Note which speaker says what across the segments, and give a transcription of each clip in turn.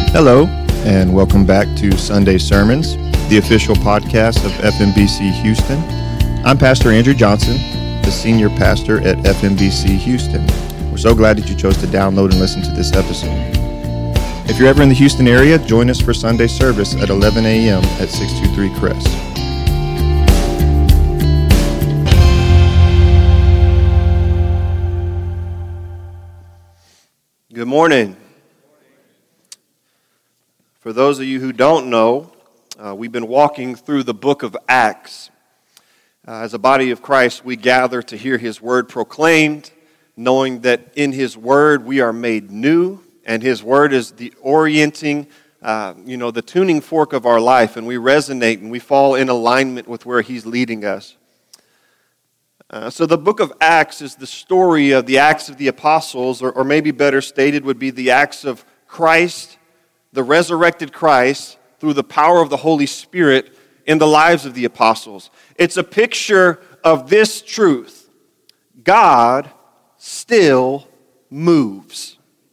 Speaker 1: Hello, and welcome back to Sunday Sermons, the official podcast of FMBC Houston. I'm Pastor Andrew Johnson, the senior pastor at FMBC Houston. We're so glad that you chose to download and listen to this episode. If you're ever in the Houston area, join us for Sunday service at 11 a.m. at 623 Crest.
Speaker 2: Good morning. For those of you who don't know, we've been walking through the book of Acts. As a body of Christ, we gather to hear His word proclaimed, knowing that in His word we are made new, and His word is the orienting, the tuning fork of our life, and we resonate and we fall in alignment with where He's leading us. So the book of Acts is the story of the Acts of the Apostles, or maybe better stated would be the Acts of Christ, the resurrected Christ, through the power of the Holy Spirit in the lives of the apostles. It's a picture of this truth: God still moves.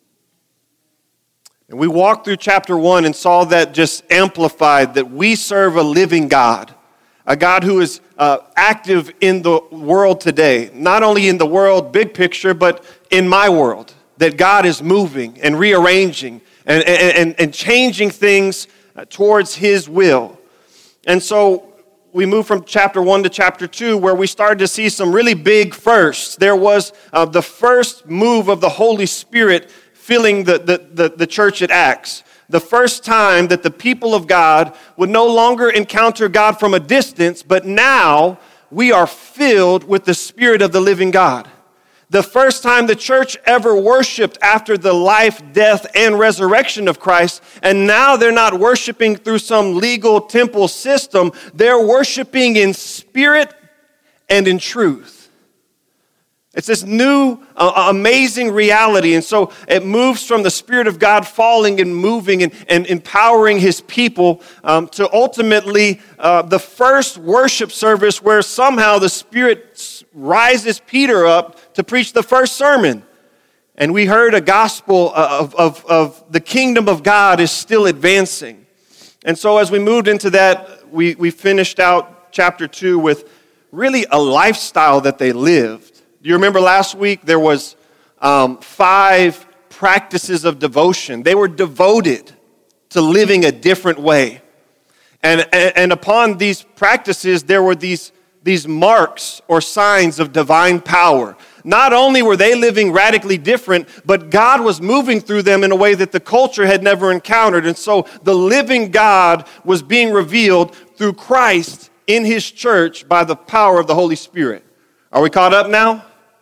Speaker 2: And we walked through chapter 1 and saw that just amplified, that we serve a living God, a God who is active in the world today, not only in the world big picture, but in my world, that God is moving and rearranging and changing things towards His will. And so we moved from chapter 1 to chapter 2, where we started to see some really big firsts. There was the first move of the Holy Spirit filling the church at Acts. The first time that the people of God would no longer encounter God from a distance, but now we are filled with the Spirit of the living God. The first time the church ever worshiped after the life, death, and resurrection of Christ, and now they're not worshiping through some legal temple system. They're worshiping in spirit and in truth. It's this new, amazing reality. And so it moves from the Spirit of God falling and moving and empowering His people to ultimately the first worship service where somehow the Spirit rises Peter up to preach the first sermon. And we heard a gospel of the kingdom of God is still advancing. And so as we moved into that, we finished out chapter 2 with really a lifestyle that they lived. Do you remember last week there was 5 practices of devotion? They were devoted to living a different way. And upon these practices, there were these marks or signs of divine power. Not only were they living radically different, but God was moving through them in a way that the culture had never encountered. And so the living God was being revealed through Christ in His church by the power of the Holy Spirit. Are we caught up now?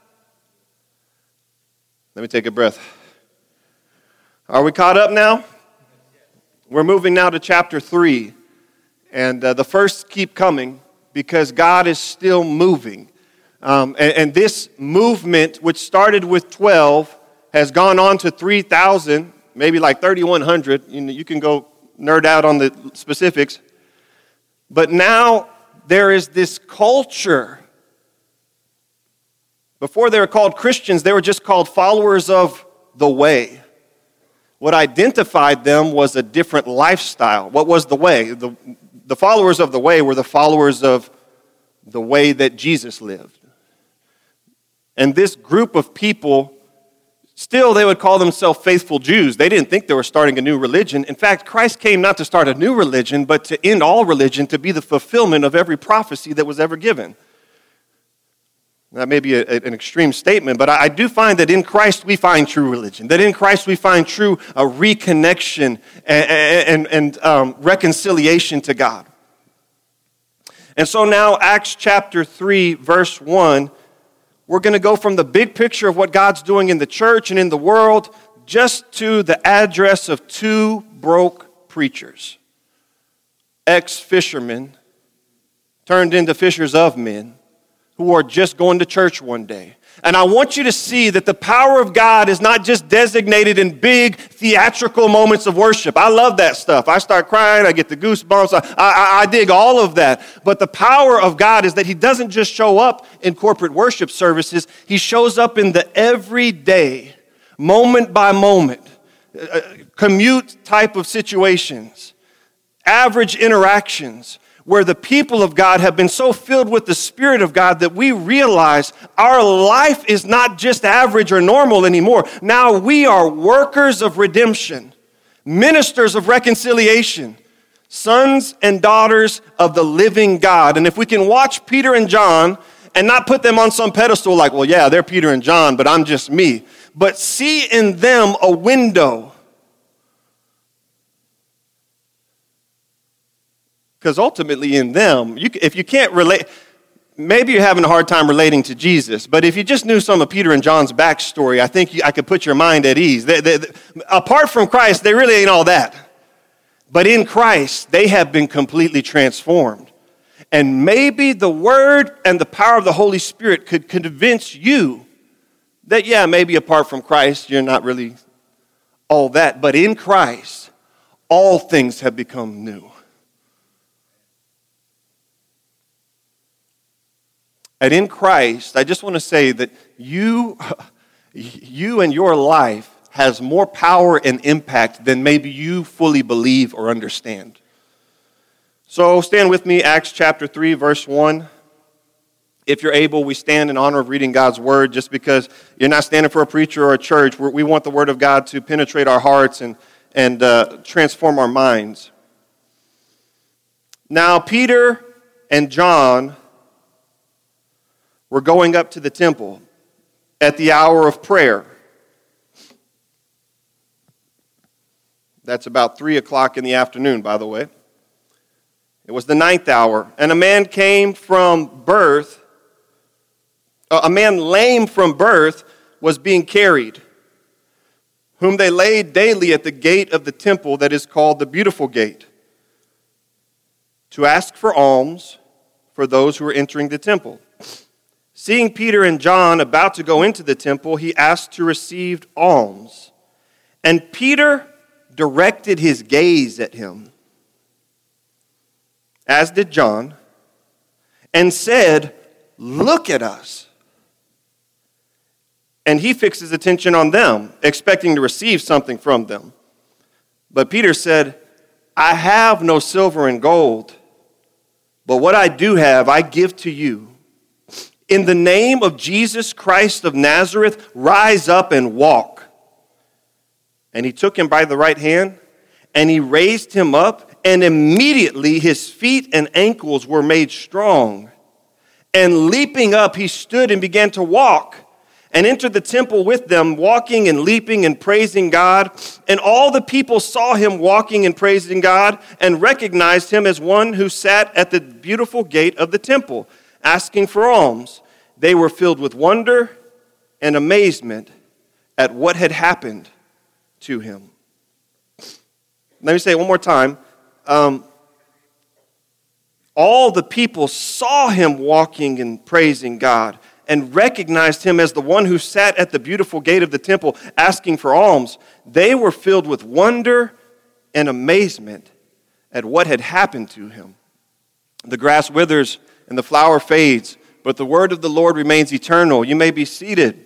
Speaker 2: Let me take a breath. Are we caught up now? We're moving now to chapter 3. And the firsts keep coming because God is still moving. And this movement, which started with 12, has gone on to 3,000, maybe like 3,100. You can go nerd out on the specifics. But now there is this culture. Before they were called Christians, they were just called followers of the way. What identified them was a different lifestyle. What was the way? The followers of the way were the followers of the way that Jesus lived. And this group of people, still they would call themselves faithful Jews. They didn't think they were starting a new religion. In fact, Christ came not to start a new religion, but to end all religion, to be the fulfillment of every prophecy that was ever given. That may be an extreme statement, but I do find that in Christ we find true religion, that in Christ we find true reconnection and reconciliation to God. And so now Acts chapter 3, verse 1, we're going to go from the big picture of what God's doing in the church and in the world just to the address of 2 broke preachers, ex-fishermen turned into fishers of men, who are just going to church one day. And I want you to see that the power of God is not just designated in big theatrical moments of worship. I love that stuff. I start crying, I get the goosebumps, I dig all of that. But the power of God is that He doesn't just show up in corporate worship services. He shows up in the everyday, moment by moment, commute type of situations, average interactions, where the people of God have been so filled with the Spirit of God that we realize our life is not just average or normal anymore. Now we are workers of redemption, ministers of reconciliation, sons and daughters of the living God. And if we can watch Peter and John and not put them on some pedestal like, well, yeah, they're Peter and John, but I'm just me, but see in them a window. Because ultimately in them, if you can't relate, maybe you're having a hard time relating to Jesus, but if you just knew some of Peter and John's backstory, I think I could put your mind at ease. Apart from Christ, they really ain't all that. But in Christ, they have been completely transformed. And maybe the Word and the power of the Holy Spirit could convince you that, yeah, maybe apart from Christ, you're not really all that. But in Christ, all things have become new. And in Christ, I just want to say that you and your life has more power and impact than maybe you fully believe or understand. So stand with me, Acts chapter 3, verse 1. If you're able, we stand in honor of reading God's word, just because you're not standing for a preacher or a church. We want the word of God to penetrate our hearts and transform our minds. Now, Peter and John were going up to the temple at the hour of prayer. That's about 3 o'clock in the afternoon, by the way. It was the 9th hour, and a man lame from birth was being carried, whom they laid daily at the gate of the temple that is called the Beautiful Gate, to ask for alms for those who were entering the temple. Seeing Peter and John about to go into the temple, he asked to receive alms. And Peter directed his gaze at him, as did John, and said, "Look at us." And he fixed his attention on them, expecting to receive something from them. But Peter said, "I have no silver and gold, but what I do have I give to you. In the name of Jesus Christ of Nazareth, rise up and walk." And he took him by the right hand, and he raised him up, and immediately his feet and ankles were made strong. And leaping up, he stood and began to walk, and entered the temple with them, walking and leaping and praising God. And all the people saw him walking and praising God, and recognized him as one who sat at the beautiful gate of the temple, asking for alms. They were filled with wonder and amazement at what had happened to him. Let me say it one more time. All the people saw him walking and praising God, and recognized him as the one who sat at the beautiful gate of the temple asking for alms. They were filled with wonder and amazement at what had happened to him. The grass withers and the flower fades, but the word of the Lord remains eternal. You may be seated.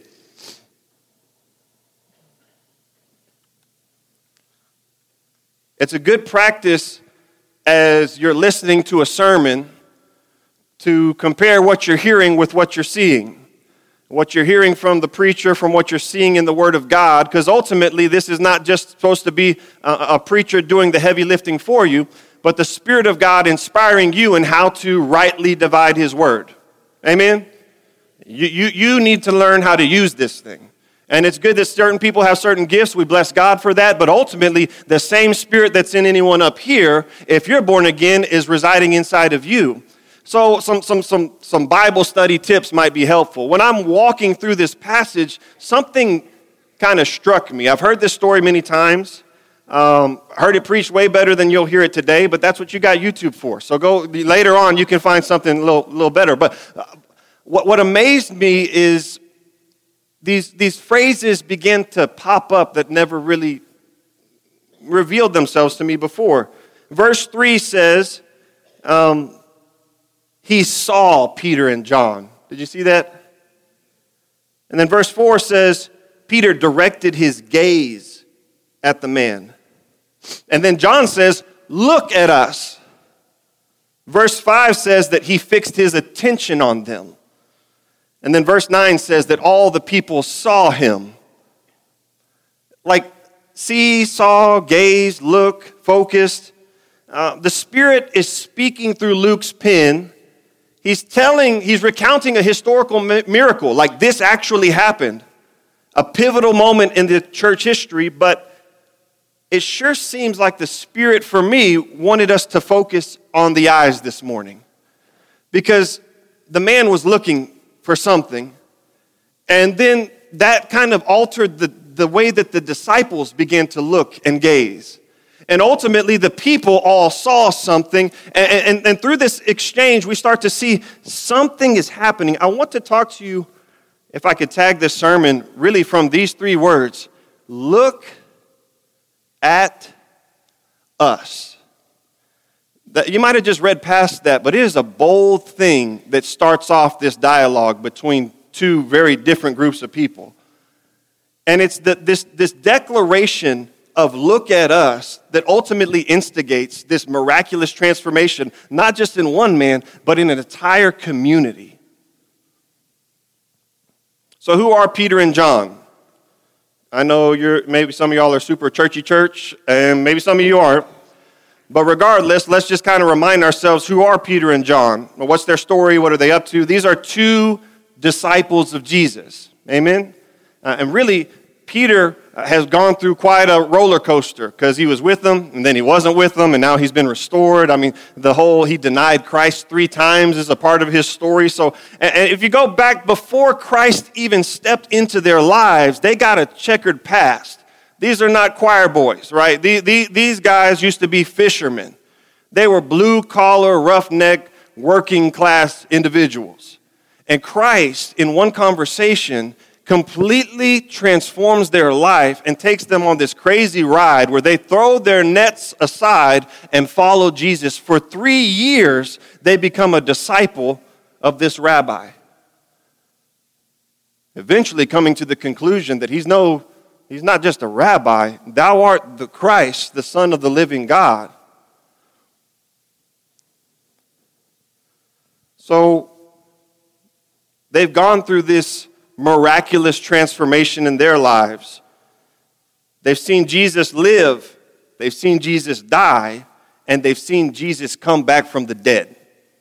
Speaker 2: It's a good practice as you're listening to a sermon to compare what you're hearing with what you're seeing. What you're hearing from the preacher, from what you're seeing in the Word of God, because ultimately this is not just supposed to be a preacher doing the heavy lifting for you, but the Spirit of God inspiring you in how to rightly divide His Word. Amen? You need to learn how to use this thing. And it's good that certain people have certain gifts. We bless God for that. But ultimately, the same Spirit that's in anyone up here, if you're born again, is residing inside of you. So some Bible study tips might be helpful. When I'm walking through this passage, something kind of struck me. I've heard this story many times. Heard it preached way better than you'll hear it today, but that's what you got YouTube for. So go later on, you can find something a little better. But what amazed me is these phrases began to pop up that never really revealed themselves to me before. Verse 3 says, he saw Peter and John. Did you see that? And then verse 4 says, Peter directed his gaze at the man. And then John says, look at us. Verse 5 says that he fixed his attention on them. And then verse 9 says that all the people saw him. Like see, saw, gaze, look, focused. The Spirit is speaking through Luke's pen. He's recounting a historical miracle, like this actually happened. A pivotal moment in the church history, but it sure seems like the Spirit, for me, wanted us to focus on the eyes this morning. Because the man was looking for something, and then that kind of altered the way that the disciples began to look and gaze. And ultimately, the people all saw something, and through this exchange, we start to see something is happening. I want to talk to you, if I could tag this sermon, really from these three words. Look at us. You might have just read past that, but it is a bold thing that starts off this dialogue between two very different groups of people. And it's this declaration of look at us that ultimately instigates this miraculous transformation, not just in one man, but in an entire community. So who are Peter and John? I know maybe some of y'all are super churchy church, and maybe some of you aren't. But regardless, let's just kind of remind ourselves, who are Peter and John? What's their story? What are they up to? These are two disciples of Jesus. Amen? And really, Peter has gone through quite a roller coaster because he was with them, and then he wasn't with them, and now he's been restored. I mean, he denied Christ 3 times is a part of his story. So, and if you go back before Christ even stepped into their lives, they got a checkered past. These are not choir boys, right? These guys used to be fishermen. They were blue-collar, roughneck, working-class individuals. And Christ, in one conversation, completely transforms their life and takes them on this crazy ride where they throw their nets aside and follow Jesus. For 3 years, they become a disciple of this rabbi. Eventually coming to the conclusion that he's not just a rabbi. Thou art the Christ, the Son of the living God. So they've gone through this miraculous transformation in their lives. They've seen Jesus live, they've seen Jesus die, and they've seen Jesus come back from the dead.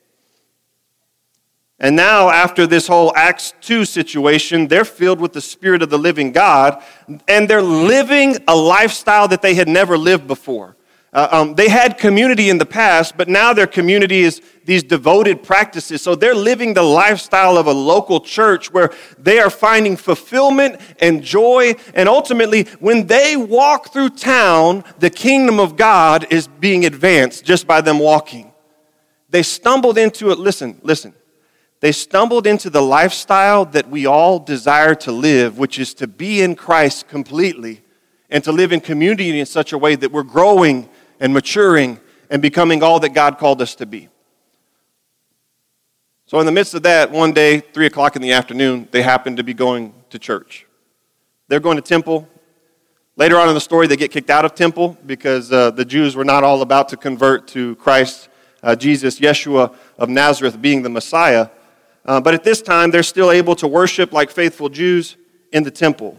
Speaker 2: And now, after this whole Acts 2 situation, they're filled with the Spirit of the living God, and they're living a lifestyle that they had never lived before. They had community in the past, but now their community is these devoted practices. So they're living the lifestyle of a local church where they are finding fulfillment and joy. And ultimately, when they walk through town, the kingdom of God is being advanced just by them walking. They stumbled into it. Listen. They stumbled into the lifestyle that we all desire to live, which is to be in Christ completely and to live in community in such a way that we're growing and maturing and becoming all that God called us to be. So in the midst of that, one day, 3 o'clock in the afternoon, they happen to be going to church. They're going to temple. Later on in the story, they get kicked out of temple because the Jews were not all about to convert to Christ, Jesus, Yeshua of Nazareth being the Messiah. But at this time, they're still able to worship like faithful Jews in the temple.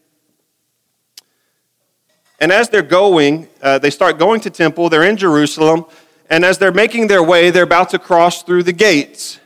Speaker 2: And as they're going, they start going to temple. They're in Jerusalem. And as they're making their way, they're about to cross through the gates.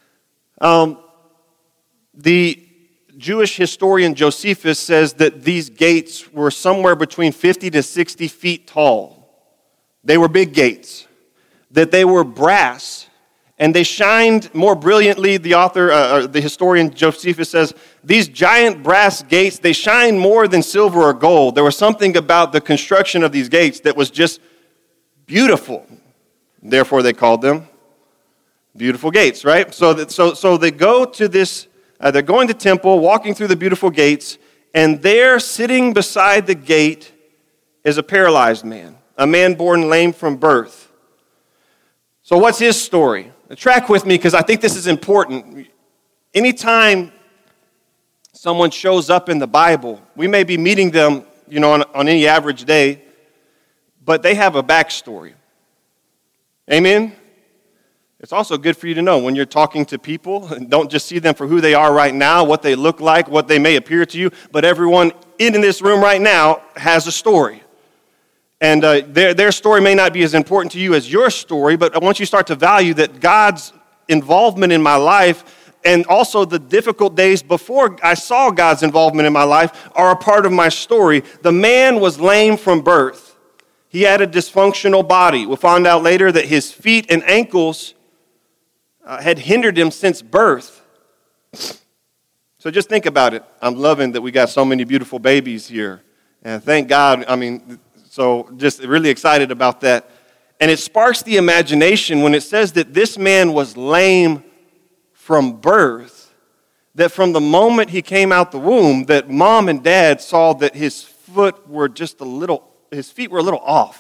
Speaker 2: The Jewish historian Josephus says that these gates were somewhere between 50 to 60 feet tall. They were big gates. That they were brass. And they shined more brilliantly, the historian Josephus says, these giant brass gates, they shine more than silver or gold. There was something about the construction of these gates that was just beautiful. Therefore, they called them beautiful gates, right? So they go to this, they're going to temple, walking through the beautiful gates, and there, sitting beside the gate, is a paralyzed man, a man born lame from birth. So what's his story? Track with me because I think this is important. Anytime someone shows up in the Bible, we may be meeting them on any average day, but they have a backstory. Amen? It's also good for you to know when you're talking to people, don't just see them for who they are right now, what they look like, what they may appear to you, but everyone in this room right now has a story. And their story may not be as important to you as your story, but once you start to value that God's involvement in my life and also the difficult days before I saw God's involvement in my life are a part of my story. The man was lame from birth. He had a dysfunctional body. We'll find out later that his feet and ankles had hindered him since birth. So just think about it. I'm loving that we got so many beautiful babies here. And thank God, so just really excited about that. And it sparks the imagination when it says that this man was lame from birth, that from the moment he came out the womb, that mom and dad saw that his feet were a little off.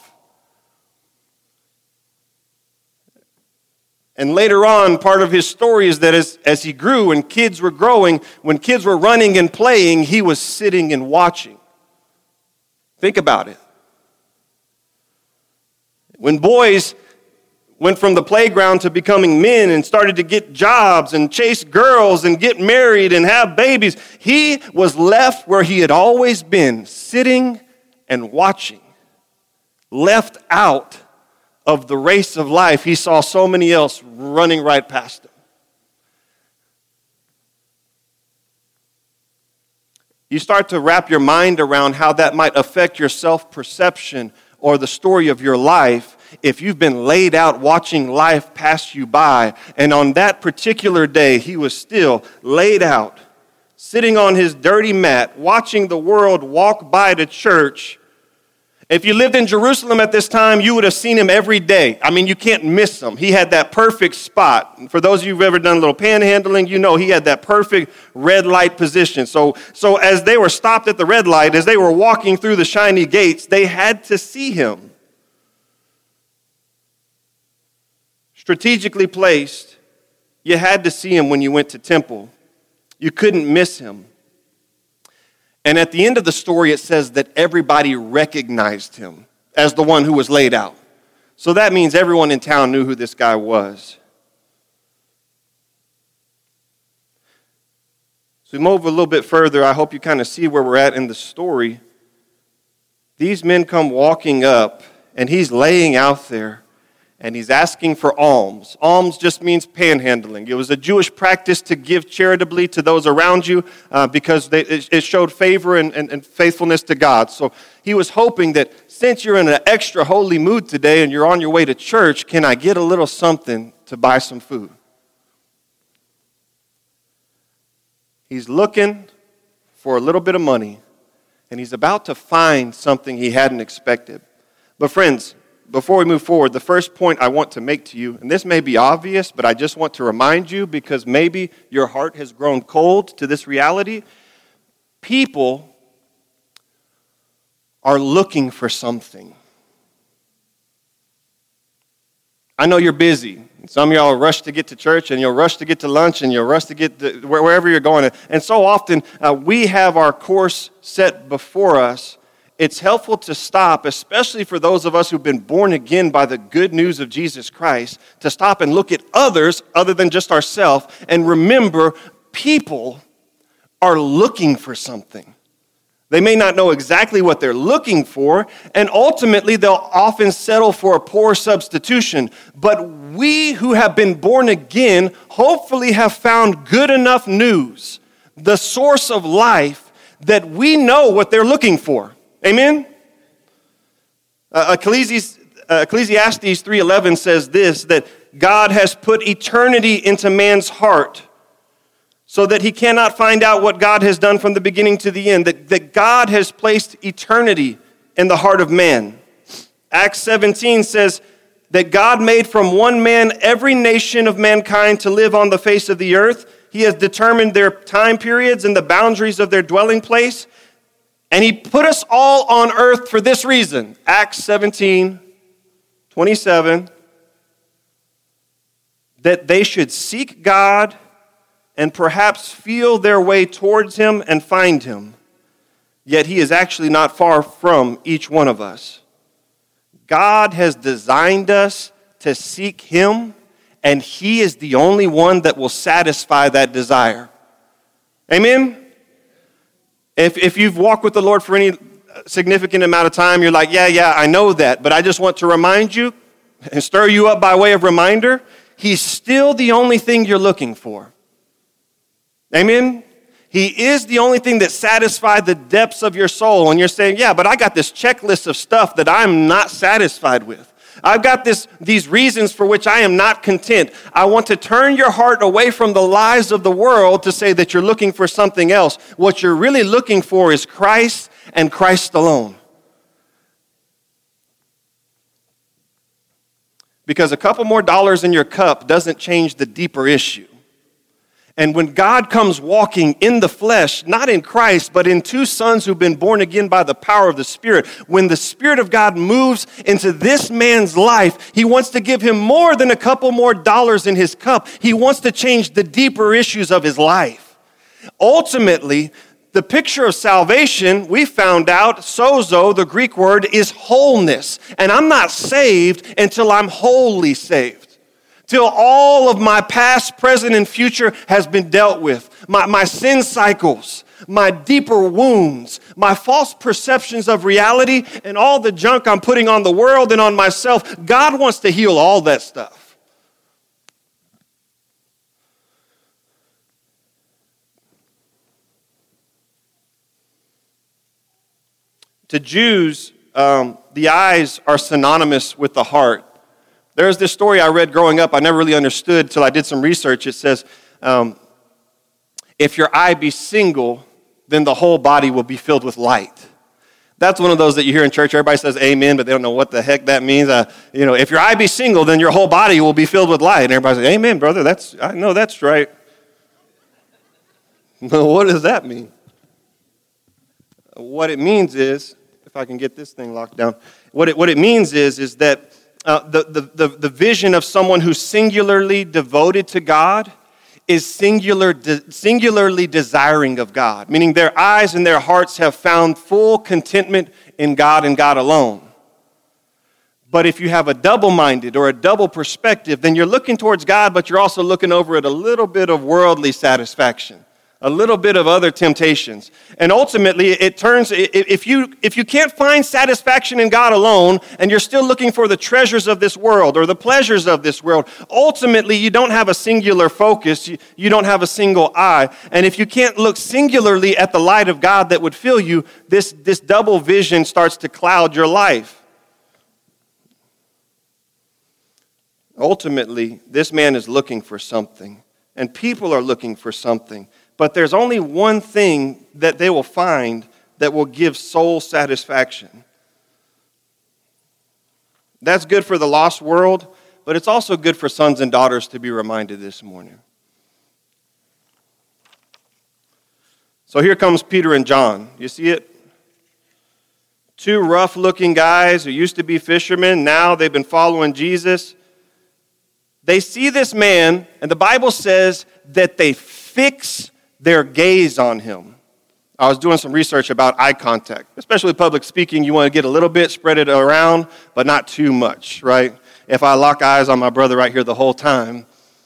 Speaker 2: And later on, part of his story is that as he grew and kids were growing, when kids were running and playing, he was sitting and watching. Think about it. When boys went from the playground to becoming men and started to get jobs and chase girls and get married and have babies, he was left where he had always been, sitting and watching, left out of the race of life. He saw so many else running right past him. You start to wrap your mind around how that might affect your self-perception or the story of your life if you've been laid out watching life pass you by. And on that particular day, he was still laid out, sitting on his dirty mat, watching the world walk by to church. If you lived in Jerusalem at this time, you would have seen him every day. You can't miss him. He had that perfect spot. For those of you who've ever done a little panhandling, you know he had that perfect red light position. So as they were stopped at the red light, as they were walking through the shiny gates, they had to see him. Strategically placed, you had to see him when you went to temple. You couldn't miss him. And at the end of the story, it says that everybody recognized him as the one who was laid out. So that means everyone in town knew who this guy was. So we move a little bit further. I hope you kind of see where we're at in the story. These men come walking up, and he's laying out there. And he's asking for alms. Alms just means panhandling. It was a Jewish practice to give charitably to those around you because it showed favor and faithfulness to God. So he was hoping that since you're in an extra holy mood today and you're on your way to church, can I get a little something to buy some food? He's looking for a little bit of money, and he's about to find something he hadn't expected. But friends, before we move forward, the first point I want to make to you, and this may be obvious, but I just want to remind you because maybe your heart has grown cold to this reality. People are looking for something. I know you're busy. Some of y'all rush to get to church, and you'll rush to get to lunch, and you'll rush to get to wherever you're going. And so often, we have our course set before us. It's helpful to stop, especially for those of us who've been born again by the good news of Jesus Christ, to stop and look at others other than just ourselves and remember people are looking for something. They may not know exactly what they're looking for, and ultimately they'll often settle for a poor substitution. But we who have been born again hopefully have found good enough news, the source of life, that we know what they're looking for. Amen? Ecclesiastes 3:11 says this, that God has put eternity into man's heart so that he cannot find out what God has done from the beginning to the end, that God has placed eternity in the heart of man. Acts 17 says that God made from one man every nation of mankind to live on the face of the earth. He has determined their time periods and the boundaries of their dwelling place. And he put us all on earth for this reason. Acts 17:27, that they should seek God and perhaps feel their way towards him and find him. yet he is actually not far from each one of us. God has designed us to seek him, and he is the only one that will satisfy that desire. Amen? If you've walked with the Lord for any significant amount of time, you're like, yeah, I know that, but I just want to remind you and stir you up by way of reminder, he's still the only thing you're looking for. Amen? He is the only thing that satisfies the depths of your soul. And you're saying, yeah, but I got this checklist of stuff that I'm not satisfied with. I've got these reasons for which I am not content. I want to turn your heart away from the lies of the world to say that you're looking for something else. What you're really looking for is Christ and Christ alone. Because a couple more dollars in your cup doesn't change the deeper issue. And when God comes walking in the flesh, not in Christ, but in two sons who've been born again by the power of the Spirit, when the Spirit of God moves into this man's life, he wants to give him more than a couple more dollars in his cup. He wants to change the deeper issues of his life. Ultimately, the picture of salvation, we found out, sozo, the Greek word, is wholeness. And I'm not saved until I'm wholly saved. Till all of my past, present, and future has been dealt with. My sin cycles, my deeper wounds, my false perceptions of reality, and all the junk I'm putting on the world and on myself. God wants to heal all that stuff. To Jews, the eyes are synonymous with the heart. There's this story I read growing up I never really understood till I did some research. It says, if your eye be single, then the whole body will be filled with light. That's one of those that you hear in church. Everybody says amen, but they don't know what the heck that means. If your eye be single, then your whole body will be filled with light. And everybody says, amen, brother. I know that's right. What does that mean? What it means is, if I can get this thing locked down, what it means is that the vision of someone who's singularly devoted to God is singularly desiring of God, meaning their eyes and their hearts have found full contentment in God and God alone. But if you have a double-minded or a double perspective, then you're looking towards God, but you're also looking over at a little bit of worldly satisfaction, a little bit of other temptations. And ultimately, it turns, if you can't find satisfaction in God alone, and you're still looking for the treasures of this world or the pleasures of this world, ultimately, you don't have a singular focus. You don't have a single eye. And if you can't look singularly at the light of God that would fill you, this double vision starts to cloud your life. Ultimately, this man is looking for something, and people are looking for something. But there's only one thing that they will find that will give soul satisfaction. That's good for the lost world, but it's also good for sons and daughters to be reminded this morning. So here comes Peter and John. You see it? Two rough-looking guys who used to be fishermen. Now they've been following Jesus. They see this man, and the Bible says that they fix their gaze on him. I was doing some research about eye contact. Especially public speaking, you want to get a little bit, spread it around, but not too much, right? If I lock eyes on my brother right here the whole time,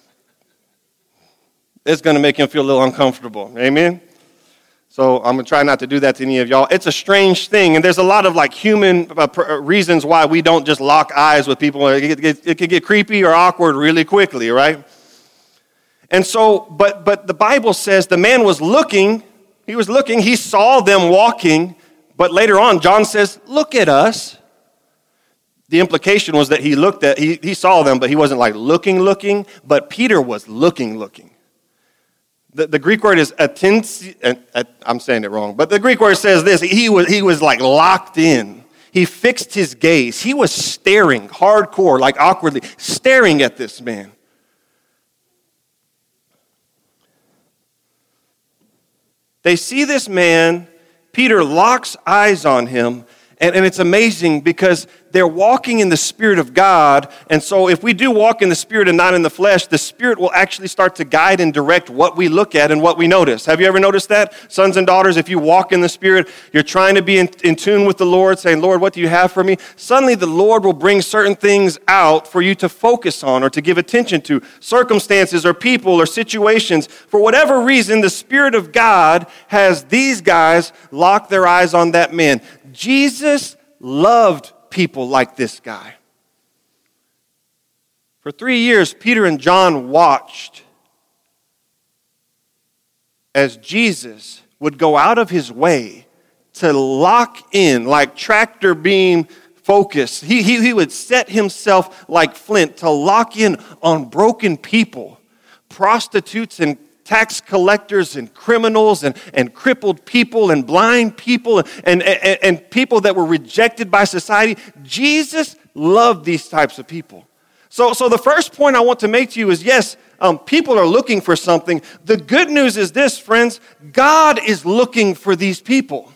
Speaker 2: it's going to make him feel a little uncomfortable. Amen? So I'm going to try not to do that to any of y'all. It's a strange thing, and there's a lot of human reasons why we don't just lock eyes with people. It can get creepy or awkward really quickly, right? And so, but the Bible says the man was looking, he saw them walking, but later on, John says, look at us. The implication was that he saw them, but he wasn't looking, but Peter was looking. The Greek word is atensi, I'm saying it wrong, but the Greek word says this, he was locked in. He fixed his gaze. He was staring hardcore, awkwardly, staring at this man. They see this man, Peter locks eyes on him, And it's amazing because they're walking in the Spirit of God. And so if we do walk in the Spirit and not in the flesh, the Spirit will actually start to guide and direct what we look at and what we notice. Have you ever noticed that? Sons and daughters, if you walk in the Spirit, you're trying to be in tune with the Lord, saying, Lord, what do you have for me? Suddenly the Lord will bring certain things out for you to focus on or to give attention to. Circumstances or people or situations. For whatever reason, the Spirit of God has these guys lock their eyes on that man. Jesus loved people like this guy. For 3 years, Peter and John watched as Jesus would go out of his way to lock in, like tractor beam focus. He would set himself like flint to lock in on broken people, prostitutes and tax collectors and criminals and crippled people and blind people and people that were rejected by society. Jesus loved these types of people. So the first point I want to make to you is, yes, people are looking for something. The good news is this, friends. God is looking for these people.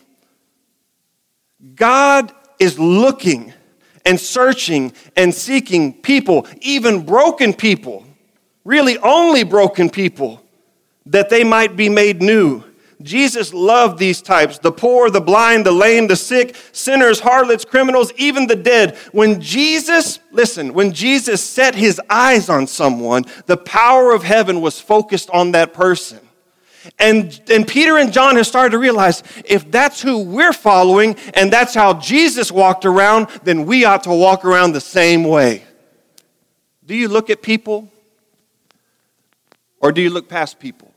Speaker 2: God is looking and searching and seeking people, even broken people, really only broken people, that they might be made new. Jesus loved these types, the poor, the blind, the lame, the sick, sinners, harlots, criminals, even the dead. When Jesus set his eyes on someone, the power of heaven was focused on that person. And Peter and John have started to realize, if that's who we're following and that's how Jesus walked around, then we ought to walk around the same way. Do you look at people or do you look past people?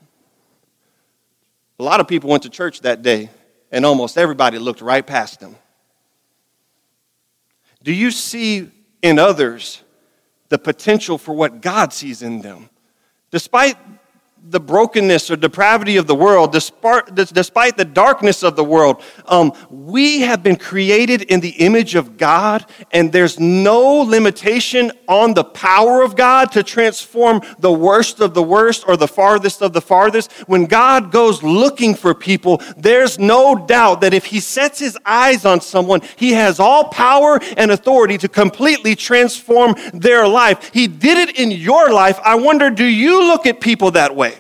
Speaker 2: A lot of people went to church that day, and almost everybody looked right past them. Do you see in others the potential for what God sees in them? Despite the brokenness or depravity of the world, despite the darkness of the world, we have been created in the image of God, and there's no limitation on the power of God to transform the worst of the worst or the farthest of the farthest. When God goes looking for people, there's no doubt that if he sets his eyes on someone, he has all power and authority to completely transform their life. He did it in your life. I wonder, do you look at people that way?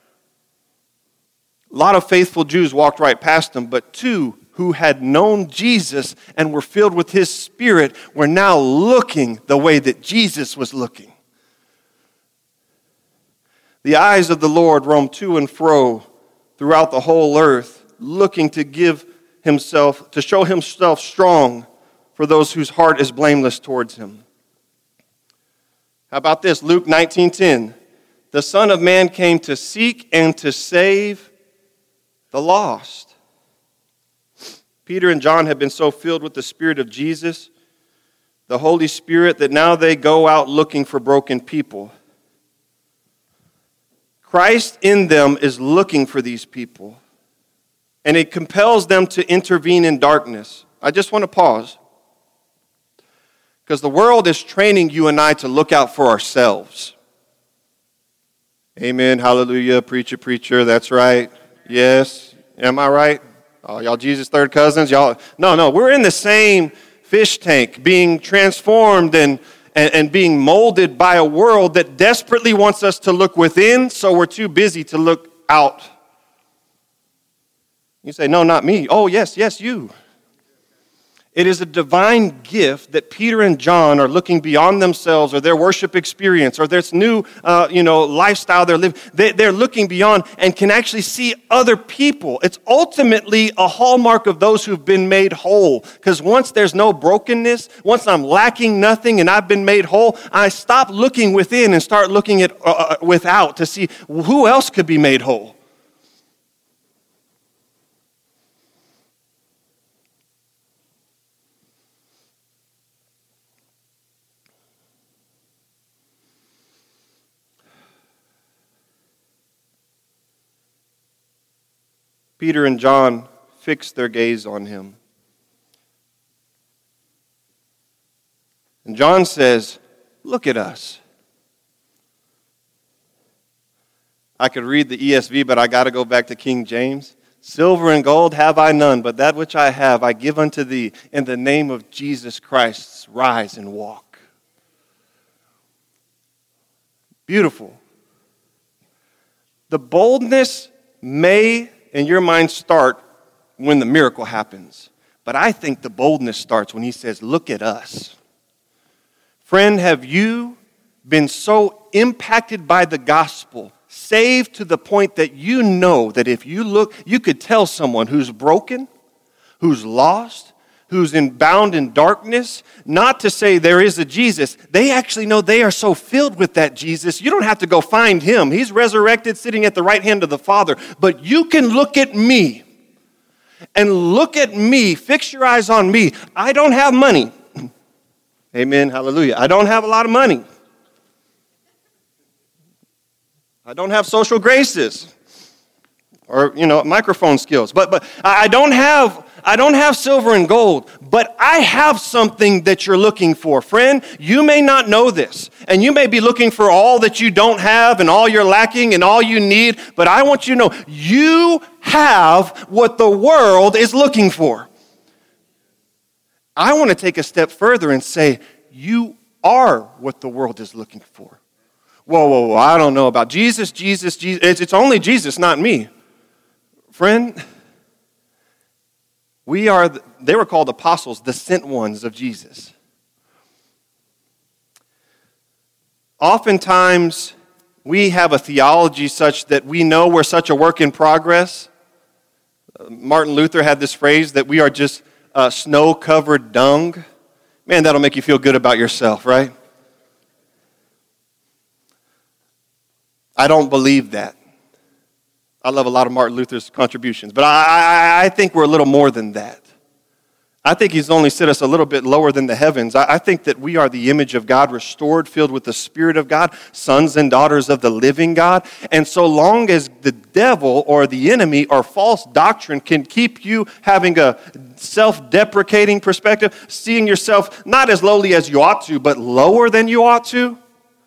Speaker 2: A lot of faithful Jews walked right past him, but two who had known Jesus and were filled with his Spirit were now looking the way that Jesus was looking. The eyes of the Lord roam to and fro throughout the whole earth, looking to show himself strong for those whose heart is blameless towards him. How about this? Luke 19:10. The Son of Man came to seek and to save the lost. Peter and John have been so filled with the Spirit of Jesus, the Holy Spirit, that now they go out looking for broken people. Christ in them is looking for these people, and it compels them to intervene in darkness. I just want to pause, because the world is training you and I to look out for ourselves. Amen, hallelujah, preacher, that's right. Yes, am I right? Oh, y'all Jesus' third cousins? Y'all? No, we're in the same fish tank, being transformed and being molded by a world that desperately wants us to look within, so we're too busy to look out. You say, no, not me. Oh, yes, you. It is a divine gift that Peter and John are looking beyond themselves or their worship experience or this new lifestyle they're living. They're looking beyond and can actually see other people. It's ultimately a hallmark of those who've been made whole. Because once there's no brokenness, once I'm lacking nothing and I've been made whole, I stop looking within and start looking at without to see who else could be made whole. Peter and John fixed their gaze on him. And John says, look at us. I could read the ESV, but I got to go back to King James. Silver and gold have I none, but that which I have I give unto thee. In the name of Jesus Christ, rise and walk. Beautiful. The boldness may, in your mind, start when the miracle happens. But I think the boldness starts when he says, look at us. Friend, have you been so impacted by the gospel, saved to the point that you know that if you look, you could tell someone who's broken, who's lost, who's bound in darkness, not to say there is a Jesus. They actually know they are so filled with that Jesus, you don't have to go find him. He's resurrected, sitting at the right hand of the Father. But you can look at me and look at me, fix your eyes on me. I don't have money. Amen, hallelujah. I don't have a lot of money. I don't have social graces or, microphone skills. But I don't have silver and gold, but I have something that you're looking for. Friend, you may not know this, and you may be looking for all that you don't have and all you're lacking and all you need, but I want you to know you have what the world is looking for. I want to take a step further and say, you are what the world is looking for. Whoa, I don't know about Jesus. It's only Jesus, not me. Friend, they were called apostles, the sent ones of Jesus. Oftentimes, we have a theology such that we know we're such a work in progress. Martin Luther had this phrase that we are just snow-covered dung. Man, that'll make you feel good about yourself, right? I don't believe that. I love a lot of Martin Luther's contributions, but I think we're a little more than that. I think he's only set us a little bit lower than the heavens. I think that we are the image of God, restored, filled with the Spirit of God, sons and daughters of the living God. And so long as the devil or the enemy or false doctrine can keep you having a self-deprecating perspective, seeing yourself not as lowly as you ought to, but lower than you ought to.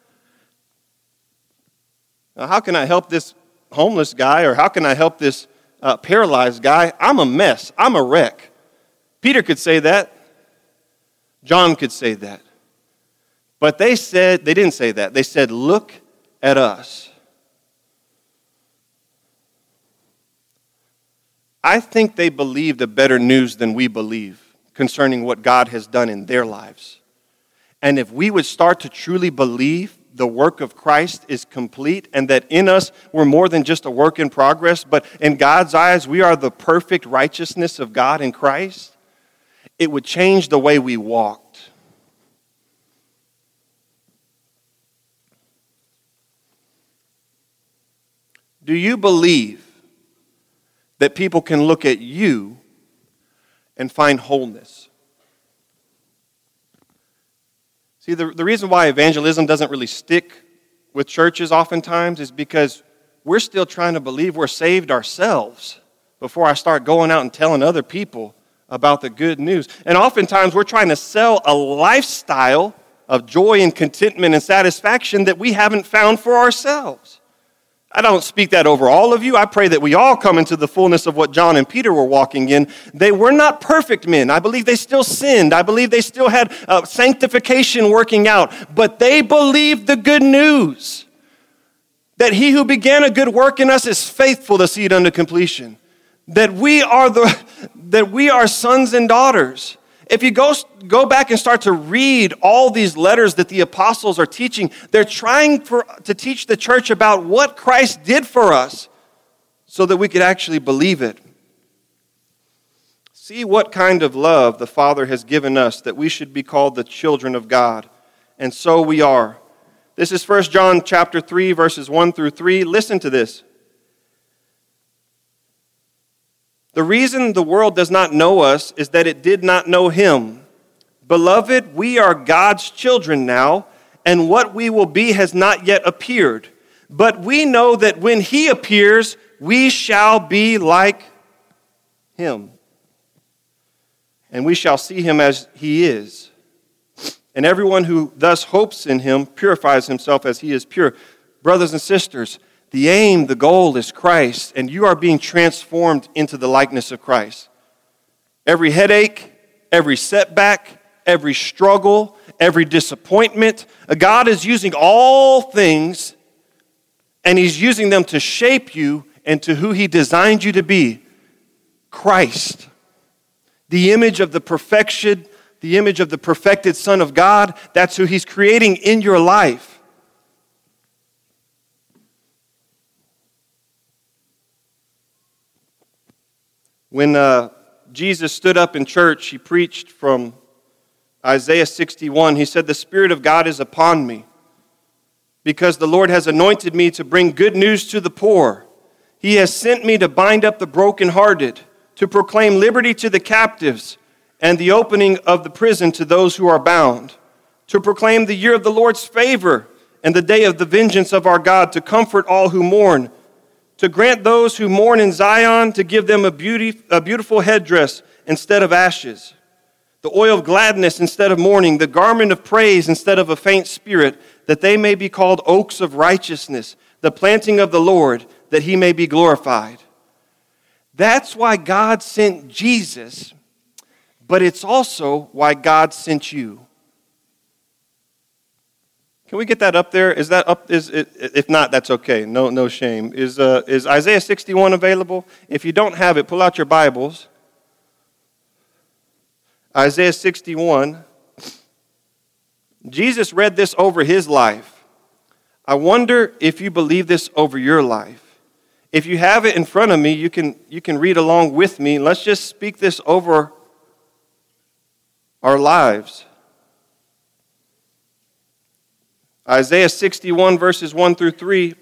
Speaker 2: Now, how can I help this homeless guy, or how can I help this paralyzed guy? I'm a mess. I'm a wreck. Peter could say that. John could say that. But they didn't say that. They said, look at us. I think they believed a better news than we believe concerning what God has done in their lives. And if we would start to truly believe the work of Christ is complete and that in us we're more than just a work in progress, but in God's eyes we are the perfect righteousness of God in Christ, it would change the way we walked. Do you believe that people can look at you and find wholeness? See, the reason why evangelism doesn't really stick with churches oftentimes is because we're still trying to believe we're saved ourselves before I start going out and telling other people about the good news. And oftentimes we're trying to sell a lifestyle of joy and contentment and satisfaction that we haven't found for ourselves. I don't speak that over all of you. I pray that we all come into the fullness of what John and Peter were walking in. They were not perfect men. I believe they still sinned. I believe they still had sanctification working out. But they believed the good news that he who began a good work in us is faithful to see it unto completion. That we are sons and daughters. If you go back and start to read all these letters that the apostles are teaching, they're trying to teach the church about what Christ did for us so that we could actually believe it. See what kind of love the Father has given us that we should be called the children of God. And so we are. This is 1 John chapter 3, verses 1 through 3. Listen to this. The reason the world does not know us is that it did not know him. Beloved, we are God's children now, and what we will be has not yet appeared. But we know that when he appears, we shall be like him. And we shall see him as he is. And everyone who thus hopes in him purifies himself as he is pure. Brothers and sisters, The aim, the goal is Christ, and you are being transformed into the likeness of Christ. Every headache, every setback, every struggle, every disappointment, God is using all things, and He's using them to shape you into who He designed you to be, Christ. The image of the perfection, the image of the perfected Son of God, that's who He's creating in your life. When Jesus stood up in church, He preached from Isaiah 61. He said, "The Spirit of God is upon me, because the Lord has anointed me to bring good news to the poor. He has sent me to bind up the brokenhearted, to proclaim liberty to the captives, and the opening of the prison to those who are bound, to proclaim the year of the Lord's favor and the day of the vengeance of our God, to comfort all who mourn, to grant those who mourn in Zion, to give them a beautiful headdress instead of ashes, the oil of gladness instead of mourning, the garment of praise instead of a faint spirit, that they may be called oaks of righteousness, the planting of the Lord, that He may be glorified." That's why God sent Jesus, but it's also why God sent you. Can we get that up there? Is that up? If not, that's okay. No shame. Is Isaiah 61 available? If you don't have it, pull out your Bibles. Isaiah 61. Jesus read this over His life. I wonder if you believe this over your life. If you have it in front of me, you can read along with me. Let's just speak this over our lives. Isaiah 61, verses 1 through 3.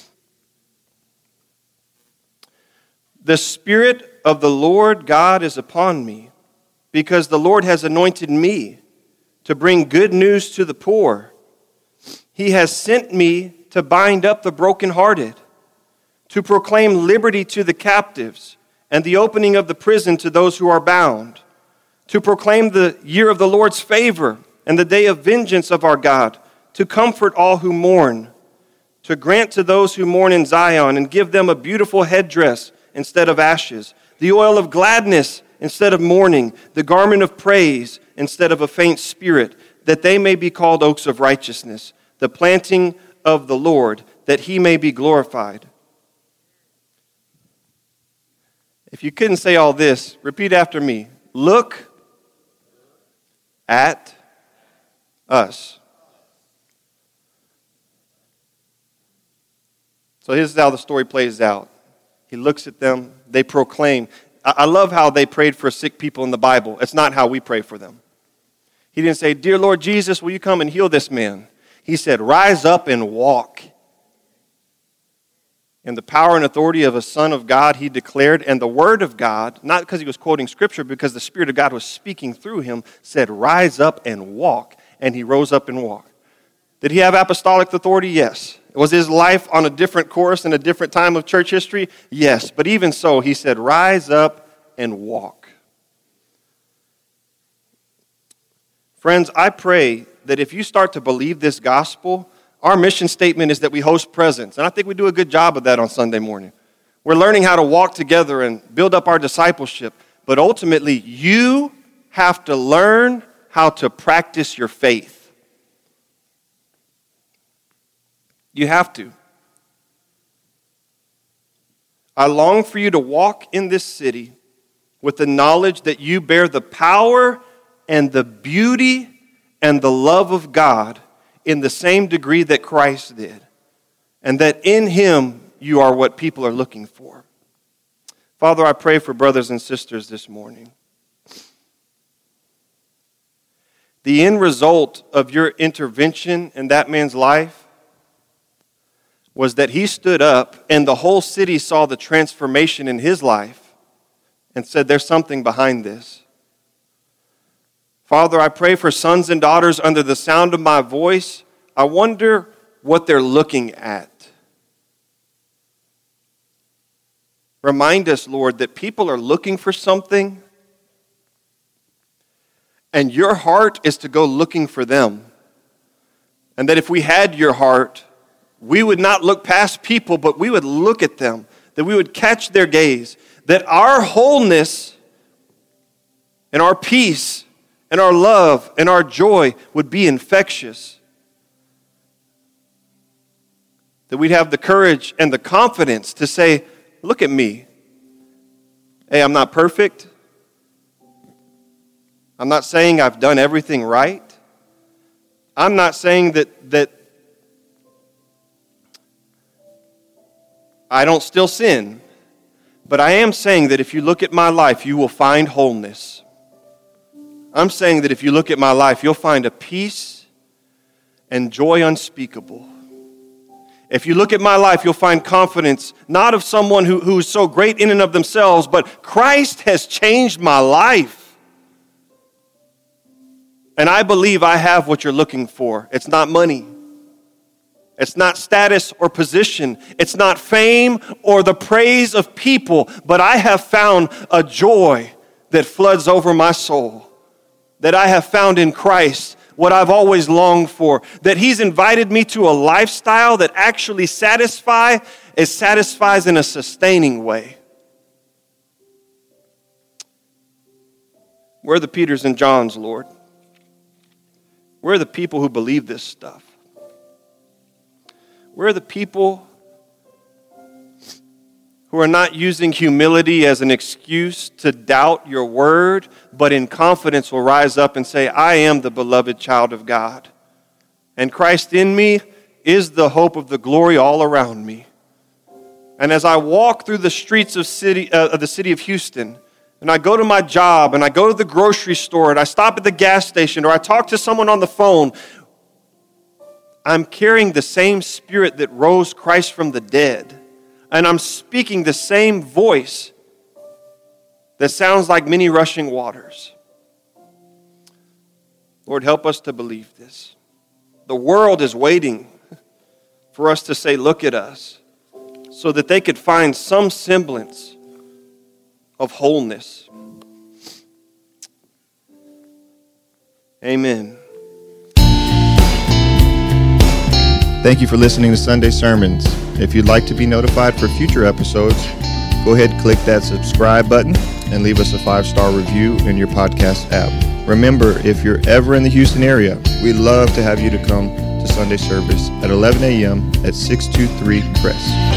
Speaker 2: "The Spirit of the Lord God is upon me, because the Lord has anointed me to bring good news to the poor. He has sent me to bind up the brokenhearted, to proclaim liberty to the captives, and the opening of the prison to those who are bound, to proclaim the year of the Lord's favor and the day of vengeance of our God, to comfort all who mourn, to grant to those who mourn in Zion and give them a beautiful headdress instead of ashes, the oil of gladness instead of mourning, the garment of praise instead of a faint spirit, that they may be called oaks of righteousness, the planting of the Lord, that He may be glorified." If you couldn't say all this, repeat after me. Look at us. So here's how the story plays out. He looks at them. They proclaim. I love how they prayed for sick people in the Bible. It's not how we pray for them. He didn't say, "Dear Lord Jesus, will you come and heal this man?" He said, "Rise up and walk." In the power and authority of a Son of God, He declared, and the Word of God, not because He was quoting Scripture, because the Spirit of God was speaking through Him, said, "Rise up and walk." And he rose up and walked. Did he have apostolic authority? Yes. Was his life on a different course in a different time of church history? Yes. But even so, He said, "Rise up and walk." Friends, I pray that if you start to believe this gospel, our mission statement is that we host presence. And I think we do a good job of that on Sunday morning. We're learning how to walk together and build up our discipleship. But ultimately, you have to learn how to practice your faith. You have to. I long for you to walk in this city with the knowledge that you bear the power and the beauty and the love of God in the same degree that Christ did, and that in Him you are what people are looking for. Father, I pray for brothers and sisters this morning. The end result of your intervention in that man's life was that he stood up and the whole city saw the transformation in his life and said, "There's something behind this." Father, I pray for sons and daughters under the sound of my voice. I wonder what they're looking at. Remind us, Lord, that people are looking for something, and your heart is to go looking for them. And that if we had your heart, we would not look past people, but we would look at them, that we would catch their gaze, that our wholeness and our peace and our love and our joy would be infectious. That we'd have the courage and the confidence to say, look at me. Hey, I'm not perfect. I'm not saying I've done everything right. I'm not saying that I don't still sin. But I am saying that if you look at my life, you will find wholeness. I'm saying that if you look at my life, you'll find a peace and joy unspeakable. If you look at my life, you'll find confidence, not of someone who is so great in and of themselves, but Christ has changed my life. And I believe I have what you're looking for. It's not money. It's not status or position. It's not fame or the praise of people, but I have found a joy that floods over my soul, that I have found in Christ what I've always longed for, that He's invited me to a lifestyle that actually satisfies in a sustaining way. Where are the Peters and Johns, Lord? Where are the people who believe this stuff? Where are the people who are not using humility as an excuse to doubt your word, but in confidence will rise up and say, I am the beloved child of God, and Christ in me is the hope of the glory all around me. And as I walk through the streets of the city of Houston, and I go to my job, and I go to the grocery store, and I stop at the gas station, or I talk to someone on the phone, I'm carrying the same spirit that rose Christ from the dead. And I'm speaking the same voice that sounds like many rushing waters. Lord, help us to believe this. The world is waiting for us to say, look at us, so that they could find some semblance of wholeness. Amen.
Speaker 1: Thank you for listening to Sunday Sermons. If you'd like to be notified for future episodes, go ahead and click that subscribe button and leave us a 5-star review in your podcast app. Remember, if you're ever in the Houston area, we'd love to have you to come to Sunday service at 11 a.m. at 623 Crest.